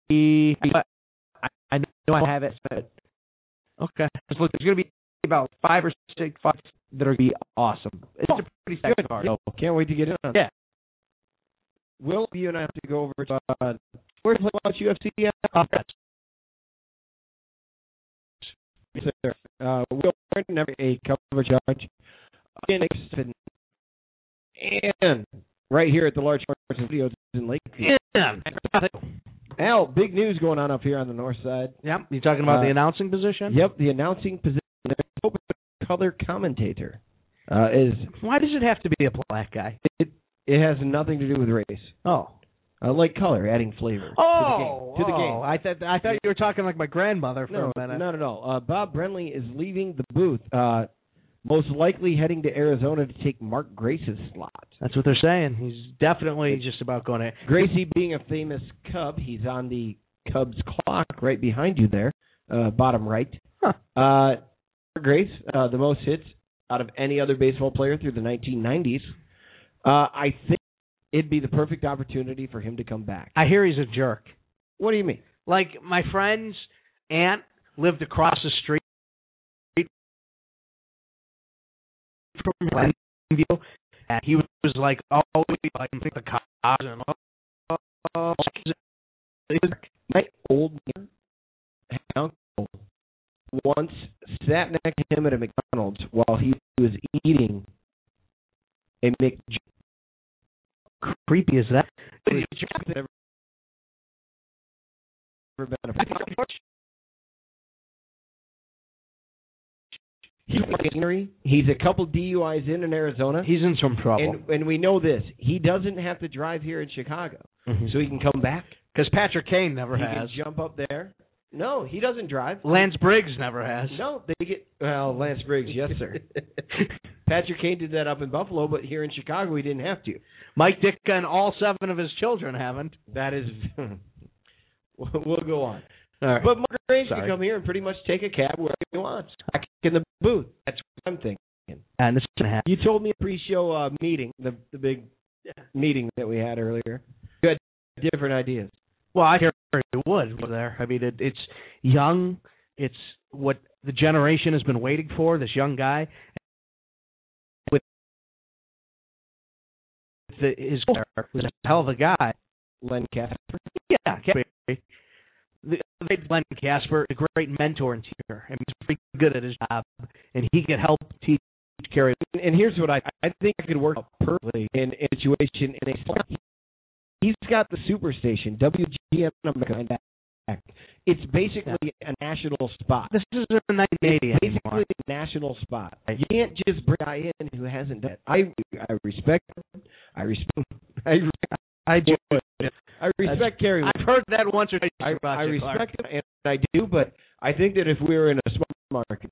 I know I have it. But okay. Look, there's going to be about 5 or 6 fights that are going to be awesome. It's a pretty stacked card. Can't wait to get in on. Yeah. Will, you and I have to go over to where's the about UFC? Yes, sir. Will never a cover judge. And right here at the Large Sports Studios in Lakeview. Yeah. Al, big news going on up here on the north side. Yep. You talking about the announcing position? Yep, the announcing position. The color commentator is. Why does it have to be a black guy? It has nothing to do with race. Oh. Like color, adding flavor to the game. I thought you were talking like my grandmother for a minute. Not at all. Bob Brenly is leaving the booth, most likely heading to Arizona to take Mark Grace's slot. That's what they're saying. He's definitely just about going to. Gracie being a famous Cub, he's on the Cubs clock right behind you there, bottom right. Huh. Mark Grace, the most hits out of any other baseball player through the 1990s. I think it'd be the perfect opportunity for him to come back. I hear he's a jerk. What do you mean? Like, my friend's aunt lived across the street from Glenview, and he was like, always like, the cops and my old uncle once sat next to him at a McDonald's while he was eating a McJoy. Creepy is that? He's a couple DUIs in Arizona. He's in some trouble. And we know this. He doesn't have to drive here in Chicago, so he can come back. Because Patrick Kane never has. He can jump up there. No, he doesn't drive. Lance Briggs never has. No, they get... Well, Lance Briggs, yes, sir. Patrick Kane did that up in Buffalo, but here in Chicago he didn't have to. Mike Ditka and all 7 of his children haven't. That is... We'll go on. All right. But Mark Grace can come here and pretty much take a cab wherever he wants. Back in the booth. That's what I'm thinking. and this is going to happen. You told me a pre-show meeting, the big meeting that we had earlier. You had different ideas. Well, I hear it would there. I mean, it's young. It's what the generation has been waiting for. This young guy with his was a hell of a guy. Len Casper. Yeah, Len Casper, a great mentor and teacher, and he's pretty good at his job, and he can help teach Kerry. And here's what I think I could work out perfectly in a situation in a. He's got the Superstation, WGN America. It's basically a national spot. This is a 1980 It's basically anymore. a national spot. You can't just bring a guy in who hasn't done it. I respect him. I respect Kerry. I've heard that once or twice. I respect him, and I do, but I think that if we were in a smart market,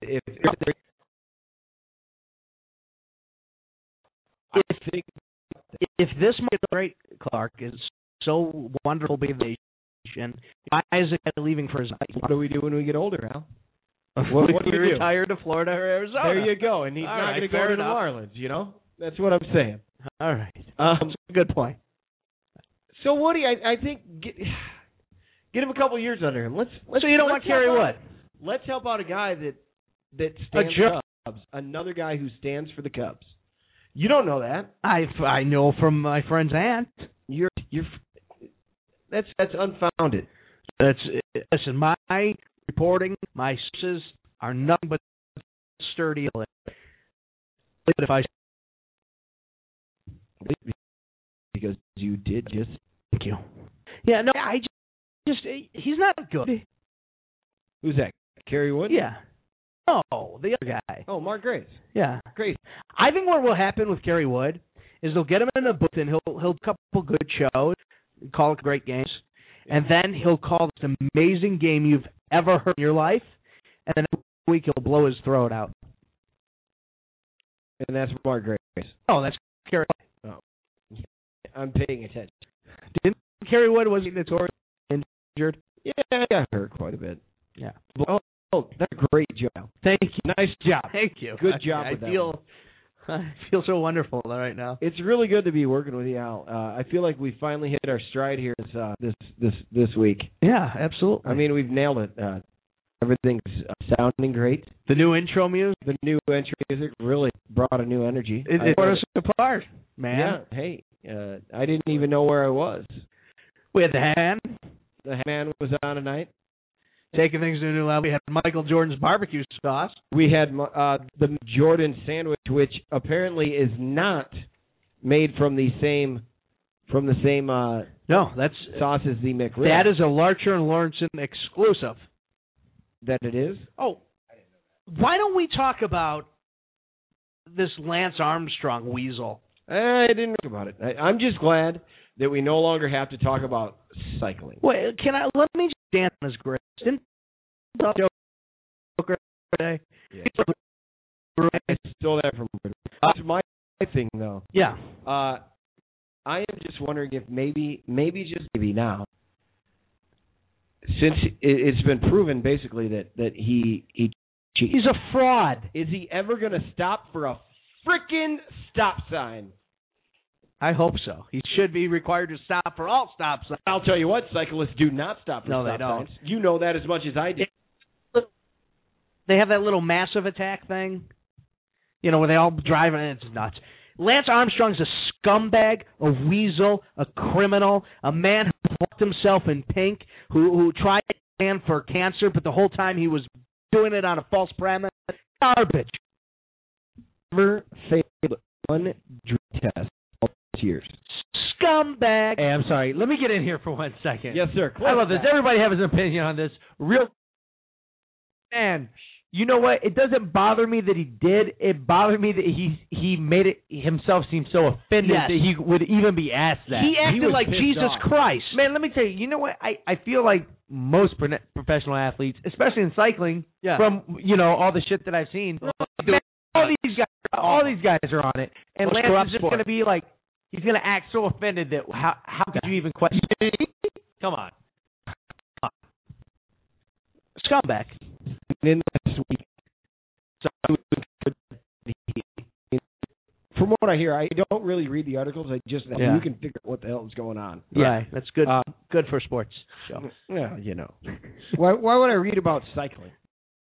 if this market rate, Clark, is so wonderful being the nation, why is it leaving for his life? what do we do when we get older, Al? What do we we do? retire to Florida or Arizona? There you go, and he's All not right, going to go fair to the enough. Marlins, you know? That's what I'm saying. All right. That's a good point. So, Woody, I think get him a couple years under him. So you don't want Kerry Wood? Let's help out a guy that stands jerk. for the Cubs. Another guy who stands for the Cubs. You don't know that. I know from my friend's aunt. That's unfounded. Listen, my reporting, my sources are nothing but sturdy. But if I Because you did just. thank you. Yeah, no, I just he's not good. Who's that? Kerry Wood? Yeah. No, the other guy. Oh, Mark Grace. Yeah. Grace. I think what will happen with Kerry Wood is they'll get him in the booth and he'll do a couple good shows, call it great games, and then he'll call this amazing game you've ever heard in your life, and then next week he'll blow his throat out. And that's Mark Grace. Oh, that's Kerry Wood. I'm paying attention. Didn't Kerry Wood was he notoriously injured? Yeah, I got hurt quite a bit. Yeah. Oh, that's a great job. Thank you. Nice job. Thank you. Good job I with that feel I feel so wonderful right now. It's really good to be working with you, Al. I feel like we finally hit our stride here this week. Yeah, absolutely. I mean, we've nailed it. Everything's sounding great. The new intro music. The new entry music really brought a new energy. It tore us apart, man. Yeah. Hey, I didn't even know where I was. We had the hand. The man was on tonight. Taking things to a new level. We had Michael Jordan's barbecue sauce. We had the Jordan sandwich, which apparently is not made from the same No, that's sauce as the McRib. that is a Larcher and Lawrenson exclusive. That it is? Oh, why don't we talk about this Lance Armstrong weasel? I didn't think about it. I'm just glad that we no longer have to talk about cycling. Wait, let me just dance on his grave. Didn't today? Yeah. I stole that from. That's my thing, though. Yeah. I am just wondering if maybe now, since it's been proven basically that he cheats. He's a fraud. Is he ever going to stop for a frickin' stop sign? I hope so. He should be required to stop for all stop signs. I'll tell you what, cyclists do not stop for No, stop they don't. signs. You know that as much as I do. They have that little massive attack thing, where they all drive and it's nuts. Lance Armstrong's a scumbag, a weasel, a criminal, a man who fucked himself in pink, who tried to stand for cancer, but the whole time he was doing it on a false premise. Garbage. Never failed one drug test all these years. Scumbag. Hey, I'm sorry. Let me get in here for 1 second. Yes, sir. I love this. Everybody has an opinion on this. Man, you know what? It doesn't bother me that he did. It bothered me that he made it himself seem so offended Yes. that he would even be asked that. He acted was like pissed Jesus off. Christ. Man, let me tell you. You know what? I feel like most professional athletes, especially in cycling, Yeah. from all the shit that I've seen, man, all these guys are on it, and Most Lance corrupt is just sport. going to be like, he's going to act so offended that how could you even question? Come on. Scumbag. In this week, from what I hear, I don't really read the articles. I just you can figure out what the hell is going on. Right, that's good. Good for sports. So. Yeah, you know. Why would I read about cycling?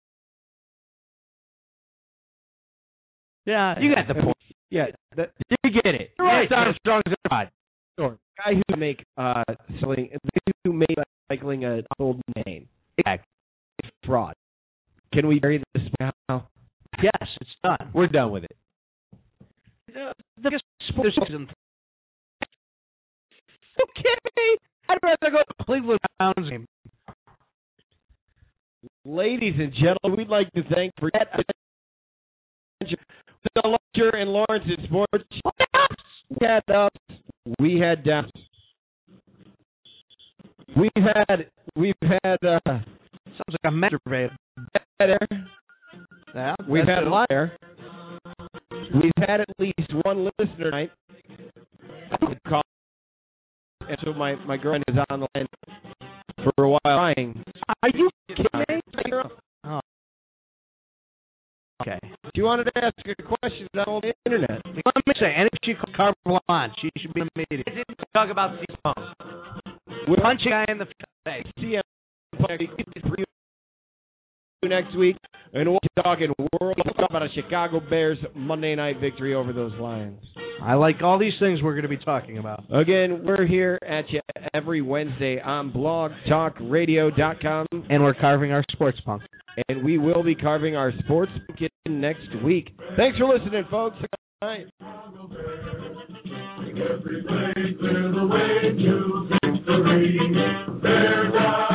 Yeah, you got the point. Yeah, you get it. Right. It's not as strong as a rod. Guy who make cycling a old name. Exactly. Fraud. Can we bury this now? Yes, it's done. We're done with it. The sports season. You kidding me? I'd rather go to Cleveland Browns game. Ladies and gentlemen, we'd like to thank for the Lecture and Lawrence in Sports. We had doubts. We've had sounds like a masturbator. Yeah, we've had a liar. We've had at least one listener tonight. And so my girlfriend is on the line for a while crying. Are you kidding me? Oh. Okay. She wanted to ask a question on the internet. Let me say, and if she called Carvalon, she should be in the meeting. Talk about the phone. We'll punch a guy in the face. See you next week, and we'll be talking world about a Chicago Bears Monday night victory over those Lions. I like all these things we're going to be talking about. Again, we're here at you every Wednesday on blogtalkradio.com. And we're carving our sports punk. And we will be carving our sports punk next week. Thanks for listening, folks. Good night. Every place there's a way to victory. There's a